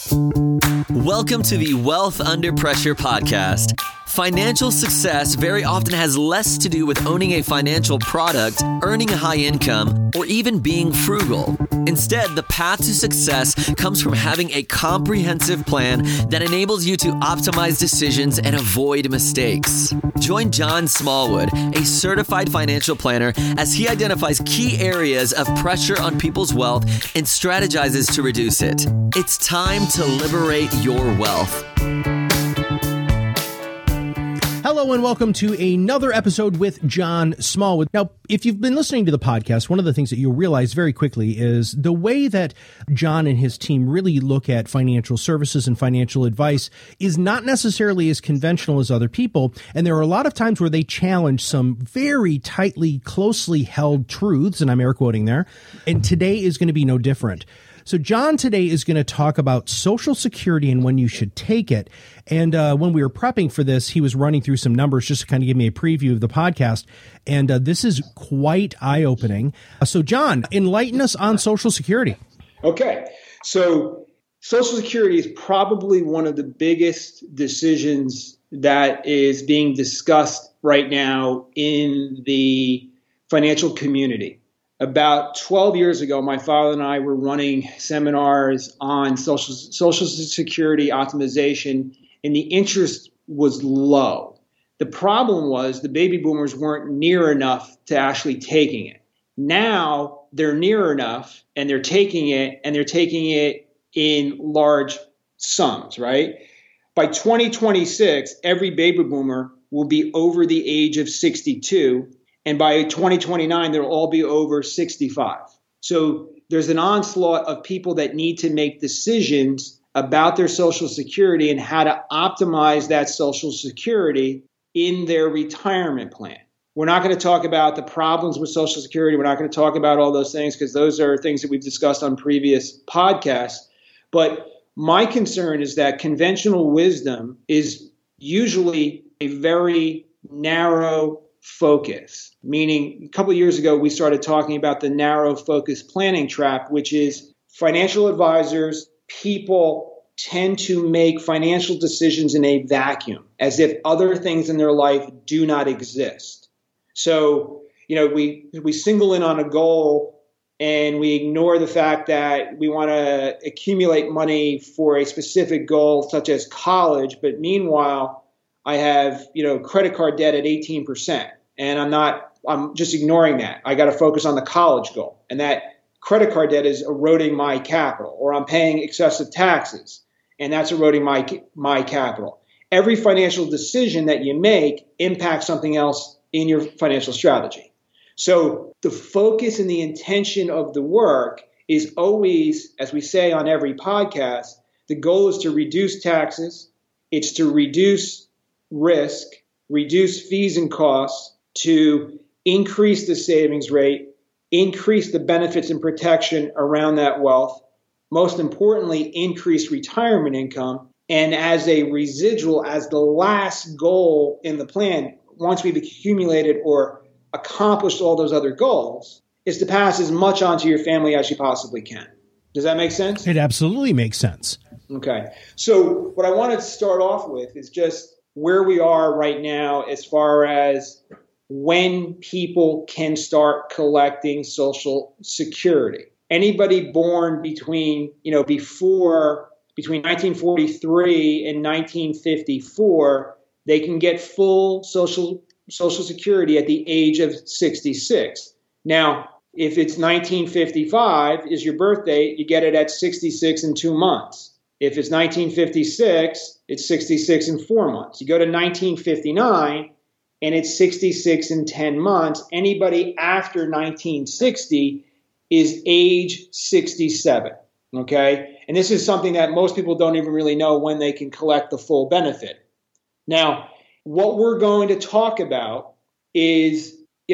Welcome to the Wealth Under Pressure podcast. Financial success very often has less to do with owning a financial product, earning a high income, or even being frugal. Instead, the path to success comes from having a comprehensive plan that enables you to optimize decisions and avoid mistakes. Join John Smallwood, a certified financial planner, as he identifies key areas of pressure on people's wealth and strategizes to reduce it. It's time to liberate your wealth. Hello and welcome to another episode with John Smallwood. Now, if you've been listening to the podcast, one of the things that you'll realize very quickly is the way that John and his team really look at financial services and financial advice is not necessarily as conventional as other people. And there are a lot of times where they challenge some very tightly, closely held truths, and I'm air quoting there. And today is going to be no different. So John today is going to talk about Social Security and when you should take it. And when we were prepping for this, he was running through some numbers just to kind of give me a preview of the podcast. And this is quite eye-opening. So John, enlighten us on Social Security. Okay. So Social Security is probably one of the biggest decisions that is being discussed right now in the financial community. About 12 years ago, my father and I were running seminars on Social Security optimization, and the interest was low. The problem was the baby boomers weren't near enough to actually taking it. Now they're near enough, and they're taking it in large sums, right? By 2026, every baby boomer will be over the age of 62. And by 2029, they'll all be over 65. So there's an onslaught of people that need to make decisions about their Social Security and how to optimize that Social Security in their retirement plan. We're not going to talk about the problems with Social Security. We're not going to talk about all those things because those are things that we've discussed on previous podcasts. But my concern is that conventional wisdom is usually a very narrow focus, meaning a couple of years ago, we started talking about the narrow focus planning trap, which is financial advisors, people tend to make financial decisions in a vacuum as if other things in their life do not exist. So, we single in on a goal and we ignore the fact that we want to accumulate money for a specific goal, such as college. But meanwhile, I have, credit card debt at 18%. And I'm just ignoring that. I got to focus on the college goal. And that credit card debt is eroding my capital, or I'm paying excessive taxes, and that's eroding my capital. Every financial decision that you make impacts something else in your financial strategy. So the focus and the intention of the work is always, as we say on every podcast, the goal is to reduce taxes. It's to reduce risk, reduce fees and costs, to increase the savings rate, increase the benefits and protection around that wealth, most importantly, increase retirement income, and as a residual, as the last goal in the plan, once we've accumulated or accomplished all those other goals, is to pass as much on to your family as you possibly can. Does that make sense? It absolutely makes sense. Okay. So what I wanted to start off with is just where we are right now as far as when people can start collecting Social Security. Anybody born between 1943 and 1954, they can get full Social Security at the age of 66. Now, if it's 1955 is your birth date, you get it at 66 and 2 months. If it's 1956, it's 66 and 4 months. You go to 1959, and it's 66 and 10 months. Anybody after 1960 is age 67, okay? And this is something that most people don't even really know when they can collect the full benefit. Now, what we're going to talk about is,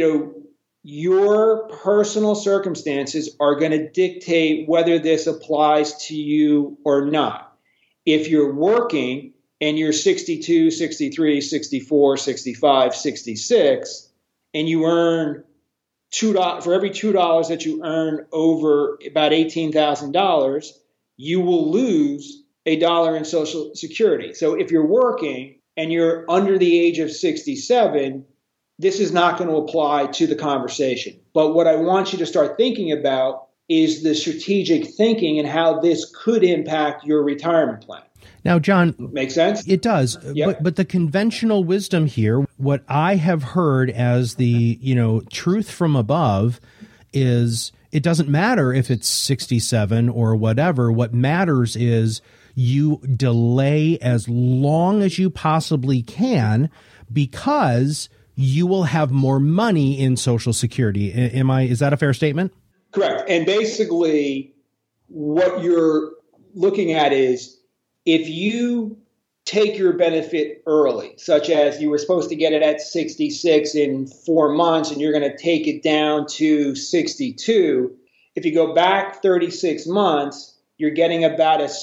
your personal circumstances are going to dictate whether this applies to you or not. If you're working and you're 62, 63, 64, 65, 66, and you earn $2 for every $2 that you earn over about $18,000, you will lose a dollar in Social Security. So if you're working and you're under the age of 67, this is not going to apply to the conversation. But what I want you to start thinking about is the strategic thinking and how this could impact your retirement plan. Now, John, makes sense? It does. Yep. But the conventional wisdom here, what I have heard as the, truth from above is it doesn't matter if it's 67 or whatever. What matters is you delay as long as you possibly can because you will have more money in Social Security. Is that a fair statement? Correct. And basically what you're looking at is if you take your benefit early, such as you were supposed to get it at 66 in 4 months and you're going to take it down to 62, if you go back 36 months, you're getting about a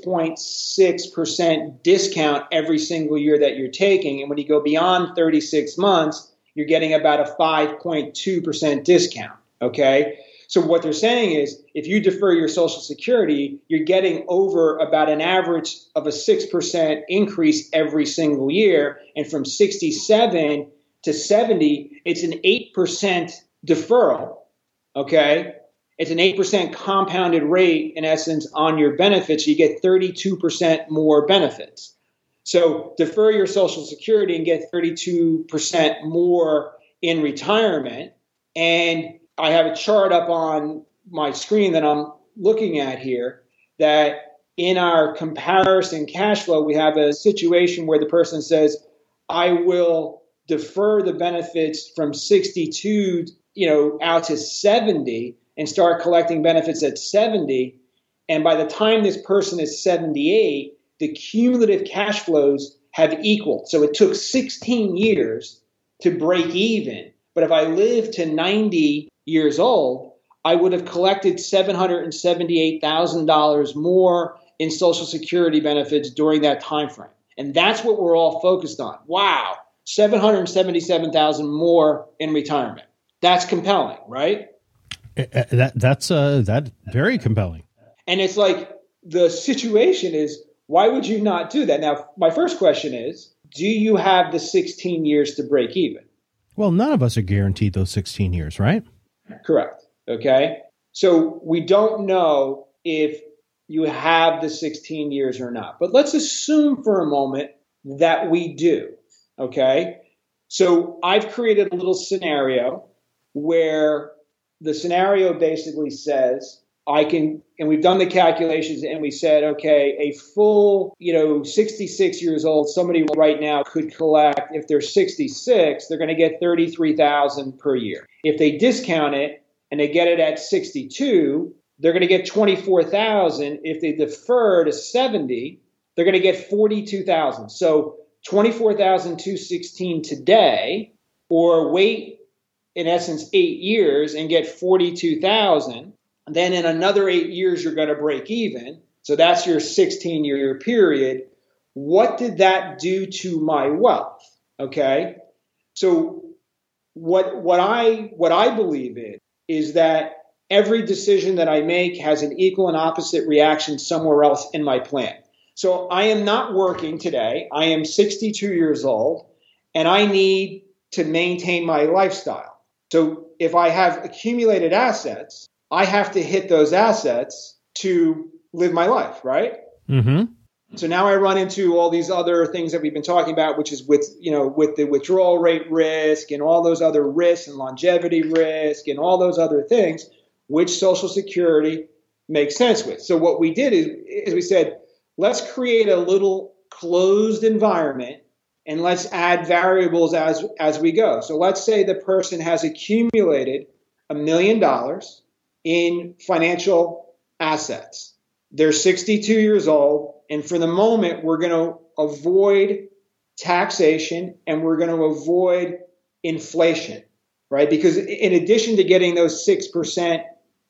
6.6% discount every single year that you're taking. And when you go beyond 36 months, you're getting about a 5.2% discount. Okay. So what they're saying is if you defer your Social Security, you're getting over about an average of a 6% increase every single year. And from 67 to 70, it's an 8% deferral. Okay. It's an 8% compounded rate, in essence, on your benefits. You get 32% more benefits. So defer your Social Security and get 32% more in retirement. And I have a chart up on my screen that I'm looking at here that in our comparison cash flow, we have a situation where the person says, I will defer the benefits from 62, out to 70 and start collecting benefits at 70. And by the time this person is 78, the cumulative cash flows have equaled. So it took 16 years to break even. But if I live to 90 years old, I would have collected $778,000 more in Social Security benefits during that time frame. And that's what we're all focused on. Wow, $777,000 more in retirement. That's compelling, right? That's very compelling. And it's like the situation is, why would you not do that? Now, my first question is, do you have the 16 years to break even? Well, none of us are guaranteed those 16 years, right? Correct. Okay. So we don't know if you have the 16 years or not, but let's assume for a moment that we do. Okay. So I've created a little scenario where the scenario basically says and we've done the calculations and we said, okay, a full, 66 years old, somebody right now could collect, if they're 66, they're going to get $33,000 per year. If they discount it and they get it at 62, they're going to get $24,000. If they defer to 70, they're going to get $42,000. So $24,216 today, or wait, in essence, 8 years and get $42,000. Then in another 8 years, you're going to break even. So that's your 16-year period. What did that do to my wealth? Okay. So what I believe in is that every decision that I make has an equal and opposite reaction somewhere else in my plan. So I am not working today. I am 62 years old and I need to maintain my lifestyle. So if I have accumulated assets, I have to hit those assets to live my life, right? Mm-hmm. So now I run into all these other things that we've been talking about, which is with the withdrawal rate risk and all those other risks and longevity risk and all those other things, which Social Security makes sense with. So what we did is we said, let's create a little closed environment and let's add variables as we go. So let's say the person has accumulated $1 million in financial assets. They're 62 years old, and for the moment, we're going to avoid taxation and we're going to avoid inflation, right? Because in addition to getting those 6%, 6.5%,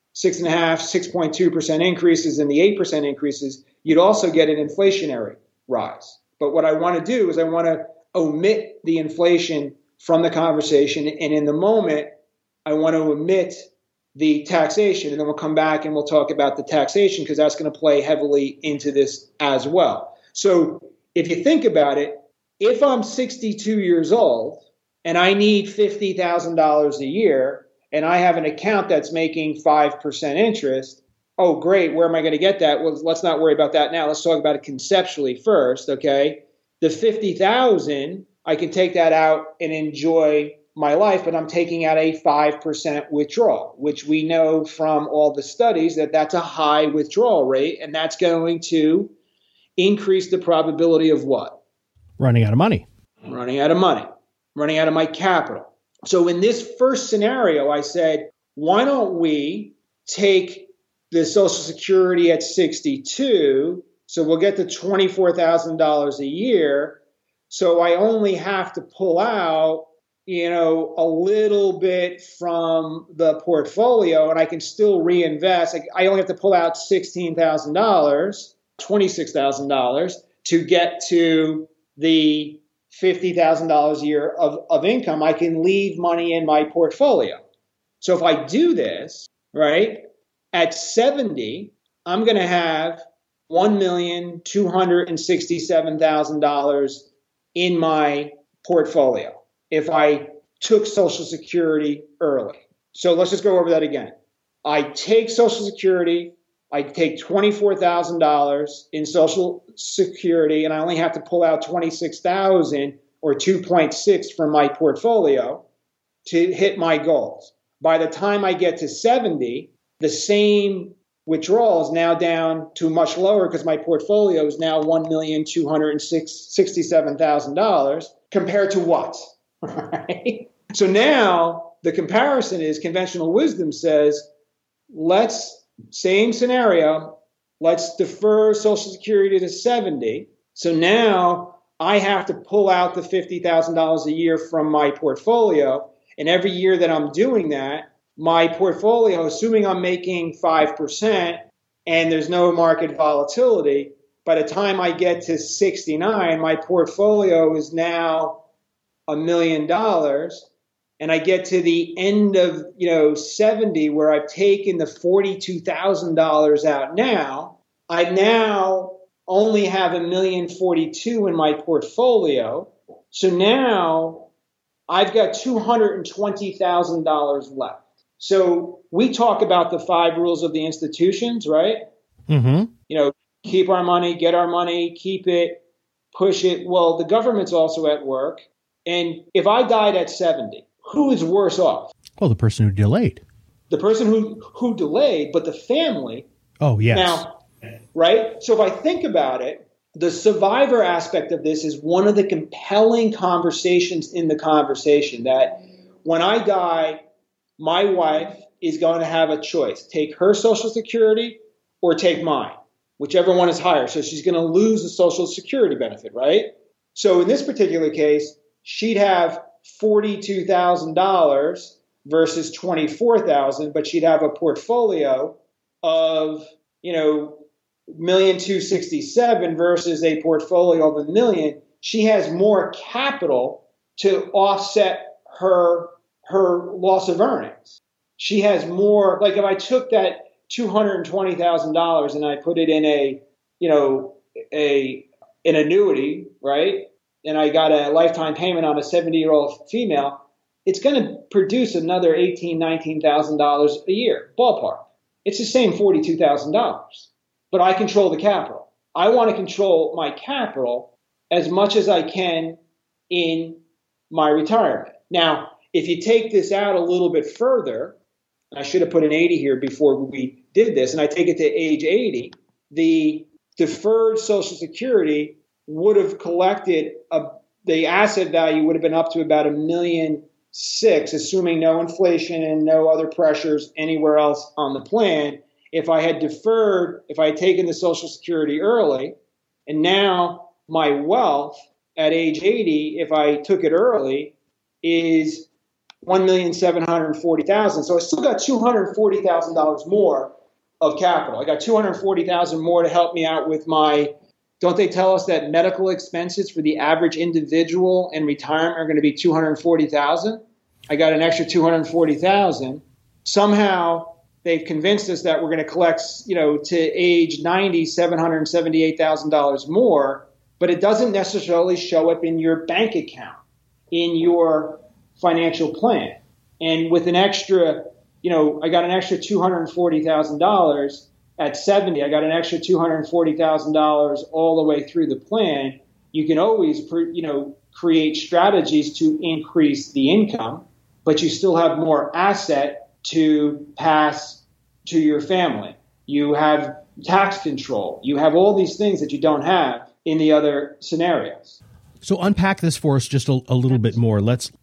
6.2% increases and the 8% increases, you'd also get an inflationary rise. But what I want to do is I want to omit the inflation from the conversation, and in the moment, I want to omit the taxation. And then we'll come back and we'll talk about the taxation because that's going to play heavily into this as well. So if you think about it, if I'm 62 years old and I need $50,000 a year and I have an account that's making 5% interest, oh, great, where am I going to get that? Well, let's not worry about that now. Let's talk about it conceptually first, okay? The $50,000, I can take that out and enjoy my life, but I'm taking out a 5% withdrawal, which we know from all the studies that that's a high withdrawal rate, and that's going to increase the probability of what? Running out of money. Running out of money. Running out of my capital. So in this first scenario, I said, why don't we take the Social Security at 62, so we'll get to $24,000 a year. So I only have to pull out, a little bit from the portfolio, and I can still reinvest. I only have to pull out $16,000, $26,000 to get to the $50,000 a year of income. I can leave money in my portfolio. So if I do this, right, at 70, I'm going to have $1,267,000 in my portfolio if I took Social Security early. So let's just go over that again. I take Social Security, I take $24,000 in Social Security, and I only have to pull out $26,000 or 2.6 from my portfolio to hit my goals. By the time I get to 70, the same withdrawal is now down to much lower because my portfolio is now $1,267,000 compared to what? Right? So now the comparison is conventional wisdom says, same scenario, let's defer Social Security to 70. So now I have to pull out the $50,000 a year from my portfolio. And every year that I'm doing that, my portfolio, assuming I'm making 5% and there's no market volatility, by the time I get to 69, my portfolio is now $1 million. And I get to the end of 70 where I've taken the $42,000 out now. I now only have $1,042,000 in my portfolio. So now I've got $220,000 left. So we talk about the 5 rules of the institutions, right? Mm-hmm. Keep our money, get our money, keep it, push it. Well, the government's also at work. And if I died at 70, who is worse off? Well, the person who delayed. The person who delayed, but the family. Oh, yes. Now, right? So if I think about it, the survivor aspect of this is one of the compelling conversations in the conversation that when I die, my wife is going to have a choice. Take her Social Security or take mine, whichever one is higher. So she's going to lose the Social Security benefit, right? So in this particular case, she'd have $42,000 versus $24,000, but she'd have a portfolio of, $1,267,000 versus a portfolio of $1 million. She has more capital to offset her loss of earnings. She has more, like if I took that $220,000 and I put it in an annuity, right? And I got a lifetime payment on a 70-year-old female, it's going to produce another $18,000, $19,000 a year, ballpark. It's the same $42,000, but I control the capital. I want to control my capital as much as I can in my retirement. Now, if you take this out a little bit further, I should have put an 80 here before we did this, and I take it to age 80, the deferred Social Security would have collected the asset value would have been up to about $1.6 million, assuming no inflation and no other pressures anywhere else on the plan. If I had taken the Social Security early, and now my wealth at age 80, if I took it early, is $1,740,000. So I still got $240,000 more of capital. I got $240,000 more to help me out with my. Don't they tell us that medical expenses for the average individual in retirement are going to be $240,000? I got an extra $240,000. Somehow they've convinced us that we're going to collect, to age 90, $778,000 more, but it doesn't necessarily show up in your bank account, in your financial plan. And with an extra, I got an extra $240,000 at 70. I got an extra $240,000 all the way through the plan. You can always, create strategies to increase the income, but you still have more asset to pass to your family. You have tax control. You have all these things that you don't have in the other scenarios. So unpack this for us just a little bit more.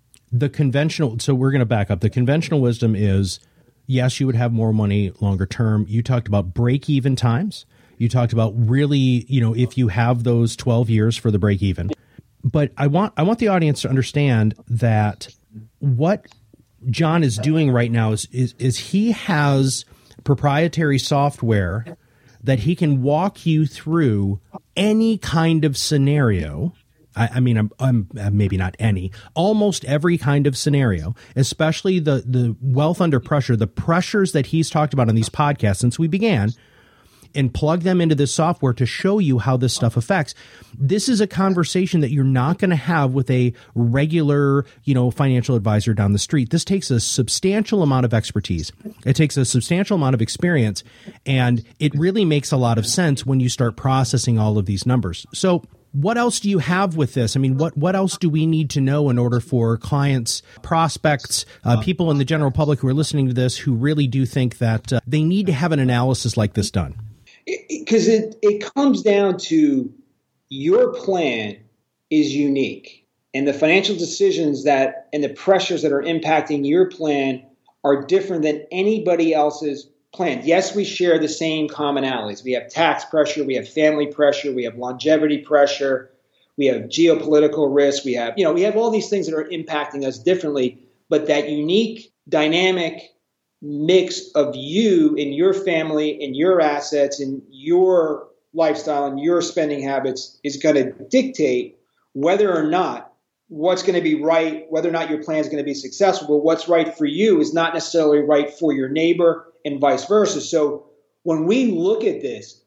So we're going to back up. The conventional wisdom is, yes, you would have more money longer term. You talked about break even times. You talked about really, if you have those 12 years for the break even. But I want the audience to understand that what John is doing right now is he has proprietary software that he can walk you through any kind of scenario. I'm maybe not any, almost every kind of scenario, especially the wealth under pressure, the pressures that he's talked about on these podcasts since we began, and plug them into this software to show you how this stuff affects. This is a conversation that you're not going to have with a regular, financial advisor down the street. This takes a substantial amount of expertise. It takes a substantial amount of experience, and it really makes a lot of sense when you start processing all of these numbers. So what else do you have with this? I mean, what else do we need to know in order for clients, prospects, people in the general public who are listening to this who really do think that they need to have an analysis like this done? Because it comes down to your plan is unique, and the financial decisions and the pressures that are impacting your plan are different than anybody else's plan. Yes, we share the same commonalities. We have tax pressure, we have family pressure, we have longevity pressure, we have geopolitical risk, we have all these things that are impacting us differently, but that unique dynamic mix of you and your family and your assets and your lifestyle and your spending habits is going to dictate whether or not what's going to be right, whether or not your plan is going to be successful. But what's right for you is not necessarily right for your neighbor and vice versa. So when we look at this,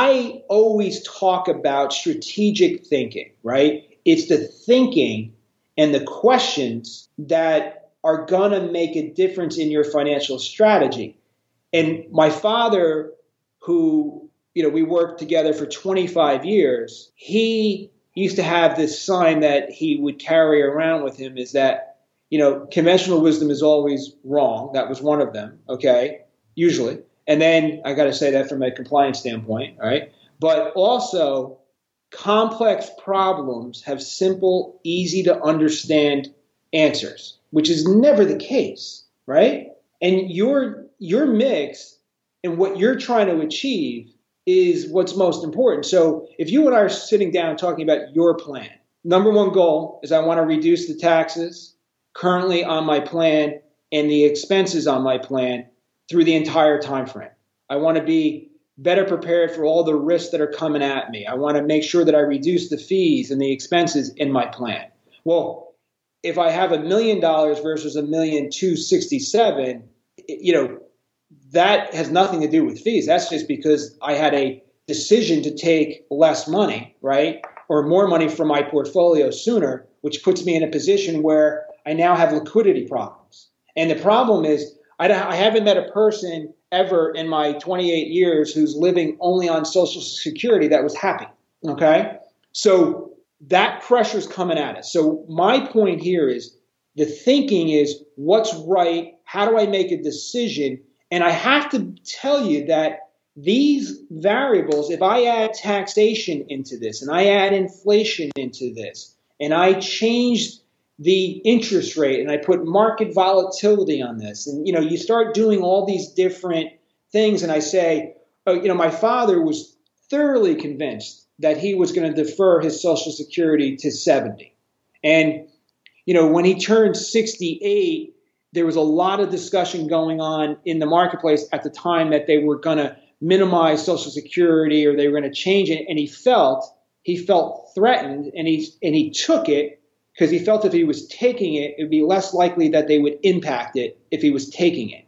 I always talk about strategic thinking, right? It's the thinking and the questions that are going to make a difference in your financial strategy. And my father, who, we worked together for 25 years, he used to have this sign that he would carry around with him is that, conventional wisdom is always wrong. That was one of them. Okay. Usually. And then I got to say that from a compliance standpoint. All right. But also complex problems have simple, easy to understand answers, which is never the case, right? And your mix and what you're trying to achieve is what's most important. So if you and I are sitting down talking about your plan, number one goal is I want to reduce the taxes currently on my plan and the expenses on my plan through the entire time frame. I want to be better prepared for all the risks that are coming at me. I want to make sure that I reduce the fees and the expenses in my plan. Well, if I have $1 million versus $1,267,000, that has nothing to do with fees. That's just because I had a decision to take less money, right? Or more money from my portfolio sooner, which puts me in a position where I now have liquidity problems. And the problem is I haven't met a person ever in my 28 years who's living only on Social Security that was happy, okay? So that pressure is coming at us. So my point here is the thinking is what's right? How do I make a decision? And I have to tell you that these variables, if I add taxation into this and I add inflation into this and I change the interest rate and I put market volatility on this and, you start doing all these different things and I say, my father was thoroughly convinced that he was going to defer his Social Security to 70. And, when he turned 68, there was a lot of discussion going on in the marketplace at the time that they were going to minimize Social Security or they were going to change it. And he felt threatened and he took it because he felt if he was taking it, it would be less likely that they would impact it if he was taking it.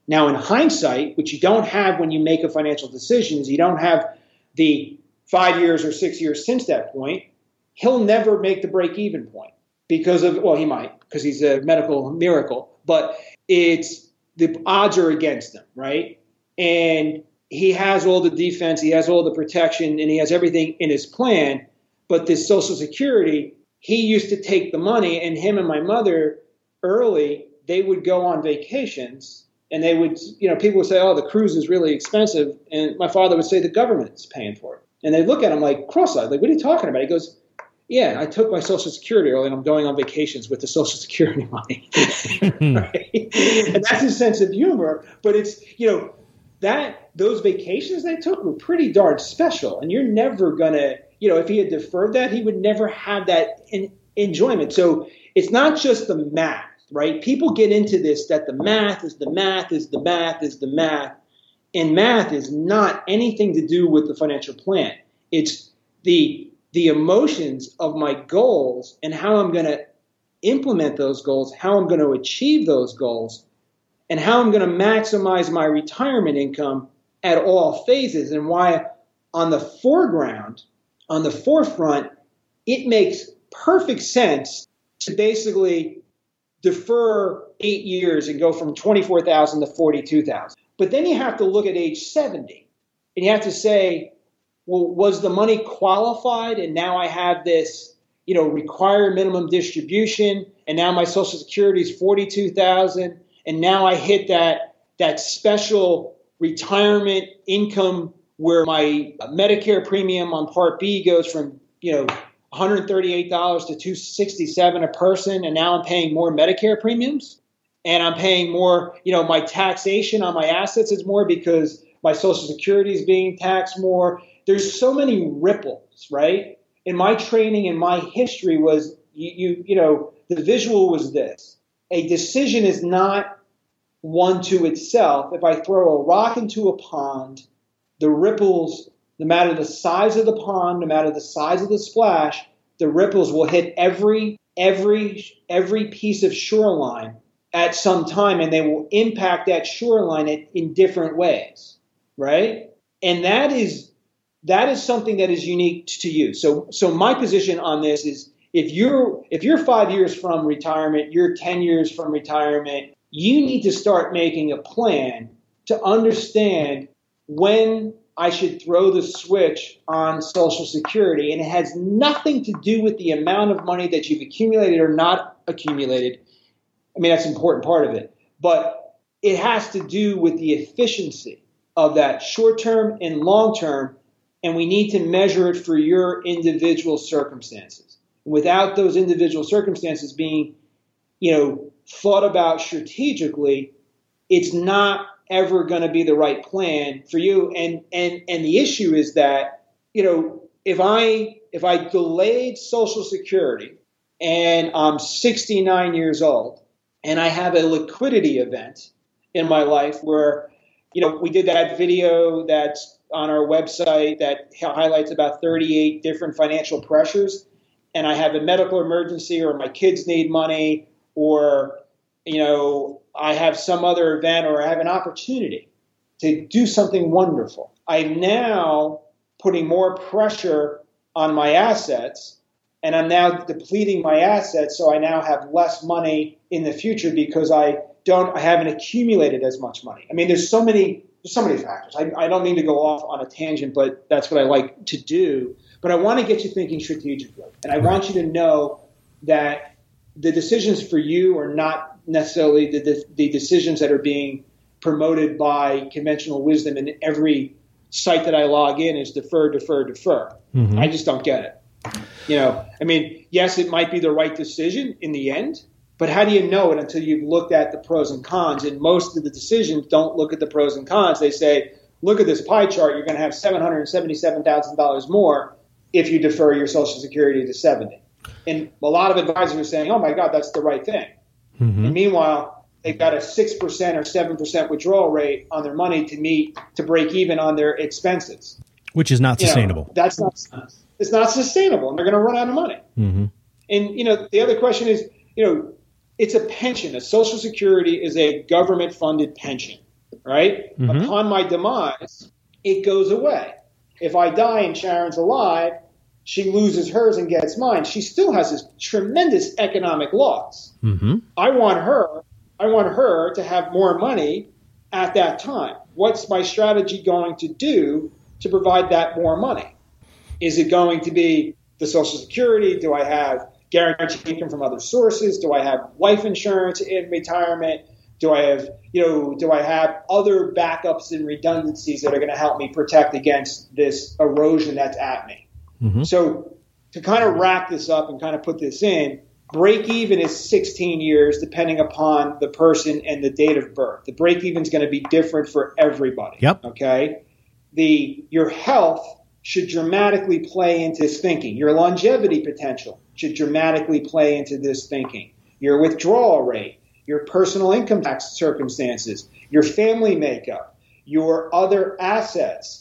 Now, in hindsight, which you don't have when you make a financial decision, is you don't have the 5 years or 6 years since that point. He'll never make the break-even point because of, well, he might, because he's a medical miracle, but it's the odds are against him, right? And he has all the defense, he has all the protection, and he has everything in his plan. But this Social Security, he used to take the money, and him and my mother early, they would go on vacations, and they would, people would say, oh, the cruise is really expensive. And my father would say the government's paying for it. And they look at him like cross-eyed, like, what are you talking about? He goes, yeah, I took my Social Security early, and I'm going on vacations with the Social Security money. Right? And that's his sense of humor. But it's, those vacations they took were pretty darn special. And you're never going to, if he had deferred that, he would never have that enjoyment. So it's not just the math, right? People get into this, that the math is the math is the math is the math. And math is not anything to do with the financial plan. It's the emotions of my goals and how I'm going to implement those goals, how I'm going to achieve those goals, and how I'm going to maximize my retirement income at all phases, and why on the forefront, it makes perfect sense to basically defer 8 years and go from 24,000 to 42,000. But then you have to look at age 70 and you have to say, well, was the money qualified? And now I have this, required minimum distribution. And now my Social Security is 42,000. And now I hit that special retirement income where my Medicare premium on Part B goes from, $138 to $267 a person. And now I'm paying more Medicare premiums. And I'm paying more, my taxation on my assets is more because my Social Security is being taxed more. There's so many ripples, right? In my training and my history was, the visual was this. A decision is not one to itself. If I throw a rock into a pond, the ripples, no matter the size of the pond, no matter the size of the splash, the ripples will hit every piece of shoreline at some time, and they will impact that shoreline in different ways, right? And that is something that is unique to you. So my position on this is, if you're 5 years from retirement, you're 10 years from retirement, you need to start making a plan to understand when I should throw the switch on Social Security. And it has nothing to do with the amount of money that you've accumulated or not accumulated. I mean, that's an important part of it. But it has to do with the efficiency of that short-term and long-term, and we need to measure it for your individual circumstances. Without those individual circumstances being, thought about strategically, it's not ever going to be the right plan for you. And the issue is that, if I delayed Social Security and I'm 69 years old and I have a liquidity event in my life where, we did that video that's on our website that highlights about 38 different financial pressures, and I have a medical emergency, or my kids need money, or, I have some other event, or I have an opportunity to do something wonderful. I'm now putting more pressure on my assets, and I'm now depleting my assets, so I now have less money in the future because I haven't accumulated as much money. I mean, there's so many factors. I don't mean to go off on a tangent, but that's what I like to do. But I want to get you thinking strategically, and I want you to know that the decisions for you are not necessarily the decisions that are being promoted by conventional wisdom, and every site that I log in is defer. Mm-hmm. I just don't get it. Yes, it might be the right decision in the end, but how do you know it until you've looked at the pros and cons? And most of the decisions don't look at the pros and cons. They say, look at this pie chart, you're going to have $777,000 more if you defer your Social Security to 70. And a lot of advisors are saying, oh my God, that's the right thing. Mm-hmm. And meanwhile, they've got a 6% or 7% withdrawal rate on their money to break even on their expenses. Which is not sustainable. It's not sustainable, and they're going to run out of money. Mm-hmm. And, the other question is, it's a pension. A Social Security is a government-funded pension. right? Mm-hmm. Upon my demise, it goes away. If I die and Sharon's alive, she loses hers and gets mine. She still has this tremendous economic loss. Mm-hmm. I want her to have more money at that time. What's my strategy going to do to provide that more money? Is it going to be the Social Security? Do I have guaranteed income from other sources? Do I have life insurance in retirement? Do I have other backups and redundancies that are going to help me protect against this erosion that's at me? Mm-hmm. So to kind of wrap this up and kind of put this in, break even is 16 years depending upon the person and the date of birth. The break even is going to be different for everybody. Yep. Okay. Your health should dramatically play into this thinking. Your longevity potential should dramatically play into this thinking. Your withdrawal rate, your personal income tax circumstances, your family makeup, your other assets,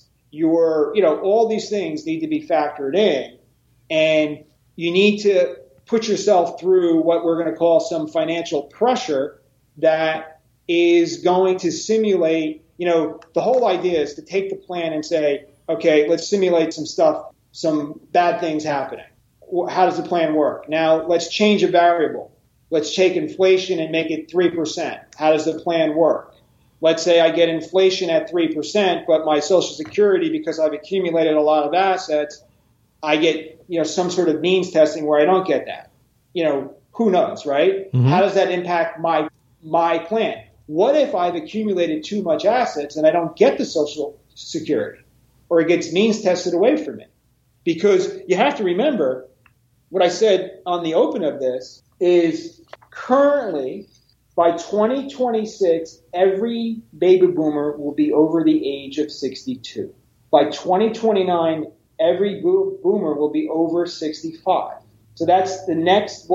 all these things need to be factored in, and you need to put yourself through what we're going to call some financial pressure that is going to simulate, the whole idea is to take the plan and say, okay, let's simulate some stuff, some bad things happening. How does the plan work? Now let's change a variable. Let's take inflation and make it 3%. How does the plan work? Let's say I get inflation at 3%, but my Social Security, because I've accumulated a lot of assets, I get, some sort of means testing where I don't get that. Who knows, right? Mm-hmm. How does that impact my plan? What if I've accumulated too much assets and I don't get the Social Security, or it gets means tested away from me? Because you have to remember what I said on the open of this is currently by 2026, every baby boomer will be over the age of 62. By 2029, every boomer will be over 65. So that's the next,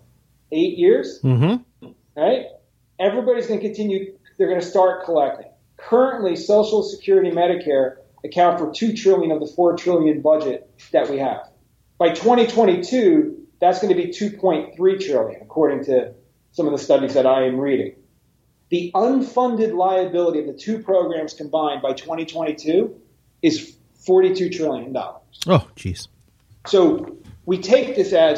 8 years? Mm-hmm. Right? Everybody's going to continue. They're going to start collecting. Currently, Social Security, Medicare account for $2 trillion of the $4 trillion budget that we have. By 2022, that's going to be $2.3 trillion, according to some of the studies that I am reading. The unfunded liability of the two programs combined by 2022 is $42 trillion. Oh, geez. So we take this as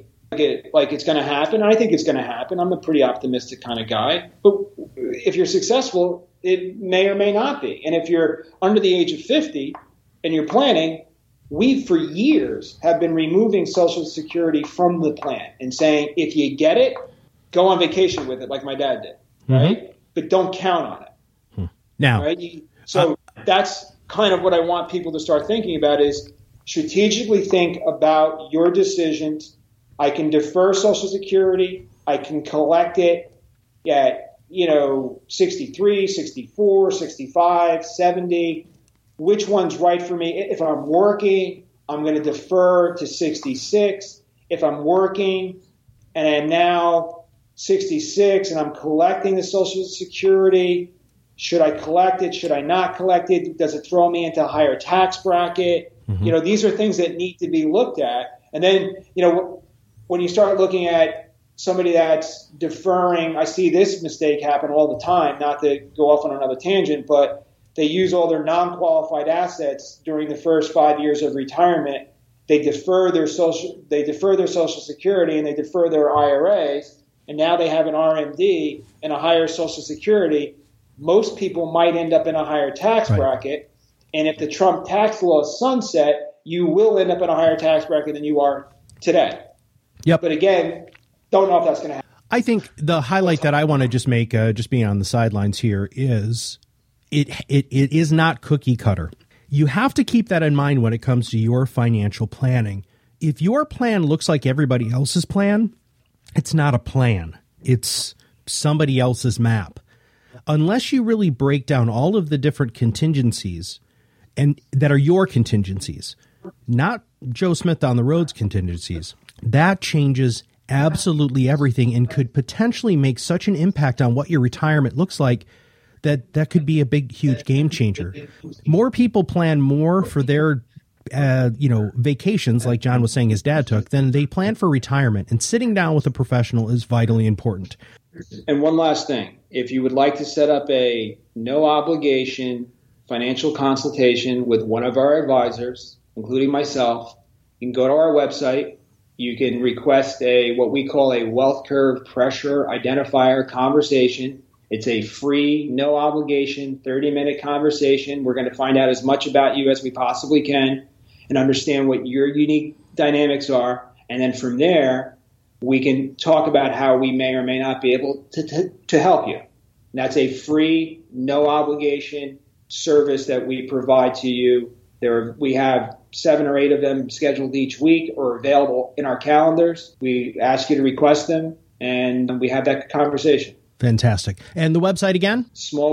like it's going to happen. I think it's going to happen. I'm a pretty optimistic kind of guy. But if you're successful, it may or may not be. And if you're under the age of 50 and you're planning, we for years have been removing Social Security from the plan and saying, if you get it, go on vacation with it like my dad did, right? Mm-hmm. But don't count on it. Now, right? So that's kind of what I want people to start thinking about is strategically think about your decisions. I can defer Social Security. I can collect it at, 63, 64, 65, 70. Which one's right for me? If I'm working, I'm going to defer to 66. If I'm working and I'm now 66 and I'm collecting the Social Security, should I collect it? Should I not collect it? Does it throw me into a higher tax bracket? Mm-hmm. These are things that need to be looked at. And then, when you start looking at somebody that's deferring, I see this mistake happen all the time, not to go off on another tangent, but they use all their non-qualified assets during the first 5 years of retirement. They defer their Social Security and they defer their IRAs, and now they have an RMD and a higher Social Security. Most people might end up in a higher tax bracket, and if the Trump tax law is sunset, you will end up in a higher tax bracket than you are today. Yep. But again, don't know if that's going to happen. I think the highlight that I want to just make, just being on the sidelines here, is it is not cookie cutter. You have to keep that in mind when it comes to your financial planning. If your plan looks like everybody else's plan, it's not a plan. It's somebody else's map. Unless you really break down all of the different contingencies and that are your contingencies, not Joe Smith on the road's contingencies, that changes absolutely everything and could potentially make such an impact on what your retirement looks like that could be a big, huge game changer. More people plan more for their, vacations, like John was saying his dad took, than they plan for retirement. And sitting down with a professional is vitally important. And one last thing. if you would like to set up a no obligation financial consultation with one of our advisors, including myself, you can go to our website. You can request what we call a wealth curve pressure identifier conversation. It's a free, no obligation, 30-minute conversation. We're going to find out as much about you as we possibly can and understand what your unique dynamics are. And then from there, we can talk about how we may or may not be able to help you. And that's a free, no obligation service that we provide to you. We have 7 or 8 of them scheduled each week or available in our calendars. We ask you to request them, and we have that conversation. Fantastic. And the website again?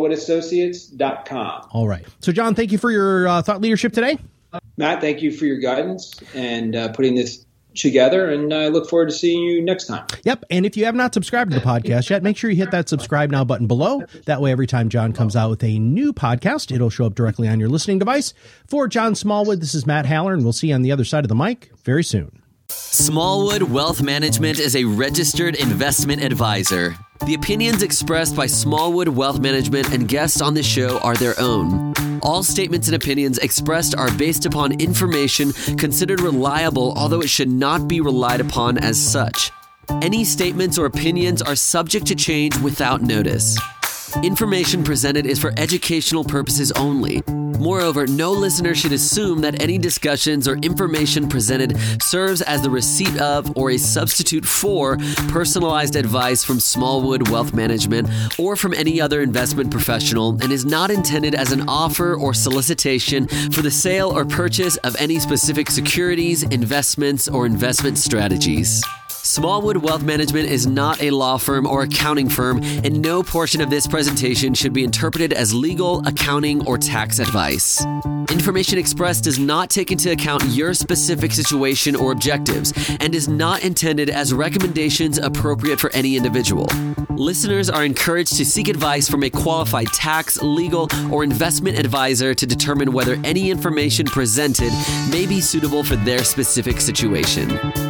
smallwoodassociates.com. All right. So, John, thank you for your thought leadership today. Matt, thank you for your guidance and putting this together, and I look forward to seeing you next time. Yep. And if you have not subscribed to the podcast yet, make sure you hit that subscribe now button below. That way, every time John comes out with a new podcast, it'll show up directly on your listening device. For John Smallwood, this is Matt Haller, and we'll see you on the other side of the mic very soon. Smallwood Wealth Management is a registered investment advisor. The opinions expressed by Smallwood Wealth Management and guests on this show are their own. All statements and opinions expressed are based upon information considered reliable, although it should not be relied upon as such. Any statements or opinions are subject to change without notice. Information presented is for educational purposes only. Moreover, no listener should assume that any discussions or information presented serves as the receipt of or a substitute for personalized advice from Smallwood Wealth Management or from any other investment professional and is not intended as an offer or solicitation for the sale or purchase of any specific securities, investments, or investment strategies. Smallwood Wealth Management is not a law firm or accounting firm, and no portion of this presentation should be interpreted as legal, accounting, or tax advice. Information expressed does not take into account your specific situation or objectives and is not intended as recommendations appropriate for any individual. Listeners are encouraged to seek advice from a qualified tax, legal, or investment advisor to determine whether any information presented may be suitable for their specific situation.